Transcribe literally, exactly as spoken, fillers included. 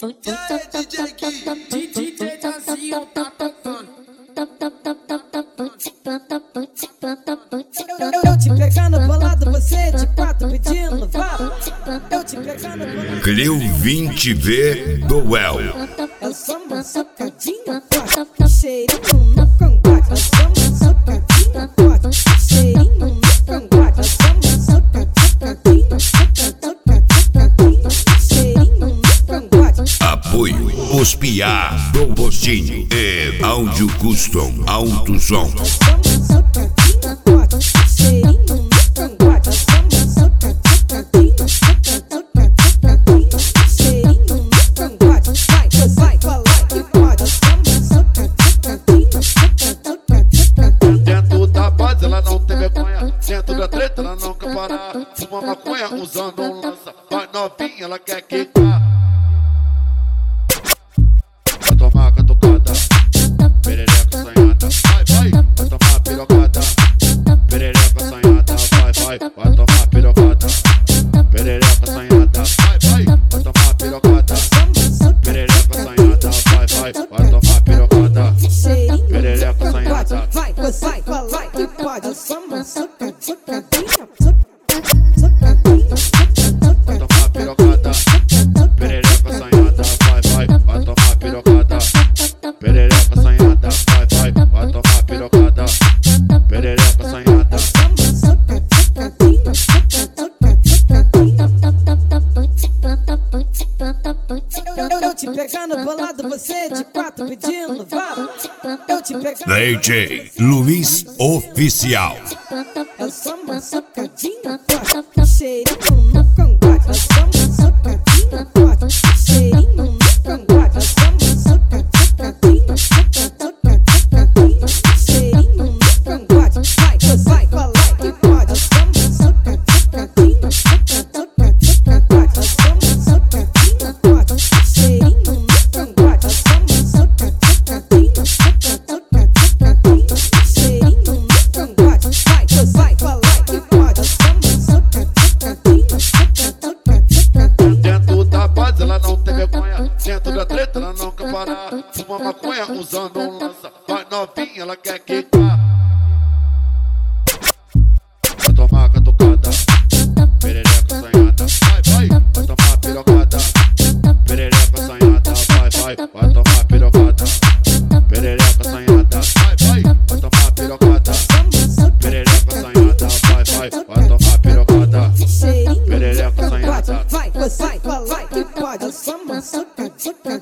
D J Gui, D J Dazinho tá tocando. Eu te pegar na balada, você de quatro pedindo vara. Eu te pegar na balada. Cleo vinte V do Well. Eu sou uma socadinha forte, cheirinho no cangote. Eu sou uma socadinha forte, cheirinho no cangote. Eu sou uma socadinha, socadinha, cheirinho no cangote. Apoio Os Piá do Postinho e Áudio Custom Alto Som. Eu sou uma socadinha forte, cheirinho no cangote. Eu sou uma socadinha, socadinha, cheirinho no cangote. Vai, vai, falar que pode. Eu sou uma socadinha, socadinha. Dentro da base ela não tem vergonha, dentro da treta ela não quer parar. Fuma maconha usando um lança, vai novinha ela quer quicar. Vai tomar catucada, perereca sanhada, vai, vai, vai tomar pirocada. Perereca sanhada, vai, vai, vai tomar pirocada. Perereca sanhada, vai, vai, vai tomar pirocada. Perereca sanhada, vai, vai, vai tomar pirocada. Perereca sanhada. Vai, vai, falar que pode. Eu sou uma socadinha, socadinha, Vai tomar pirocada, perereca sanhada, vai, vai, vai tomar pirocada. Perereca sanhada, vai, vai, vai tomar pirocada. Perereca sanhada. Eu te pegar na balada, você de quatro pedindo vara. Eu te pegar. D J Luiz Oficial. Eu sou uma socadinha forte, cheirinho no cangote. Eu sou uma socadinha forte, cheirinho no cangote. Eu sou uma socadinha, socadinha, cheirinho no cangote. Vai, vai, falar que pode. Eu sou uma socadinha, socadinha, eu sou uma socadinha forte, cheirinho no cangote. Eu sou uma socadinha, socadinha, cheirinho no cangote. Vai, vai, falar que pode. Eu sou uma socadinha, socadinha. Dentro da base ela não tem vergonha, dentro da treta ela não quer parar. Fuma maconha usando um lança, vai novinha ela quer quicar. Vai tomar catucada, perereca sanhada, vai, vai, vai tomar pirocada. Perereca sanhada, vai, vai, vai tomar pirocada. Perereca sanhada, vai, vai, vai tomar pirocada. Perereca sanhada, vai, vai, vai tomar pirocada. Perereca sanhada. Vai, vai, falar que pode. Eu sou uma socadinha.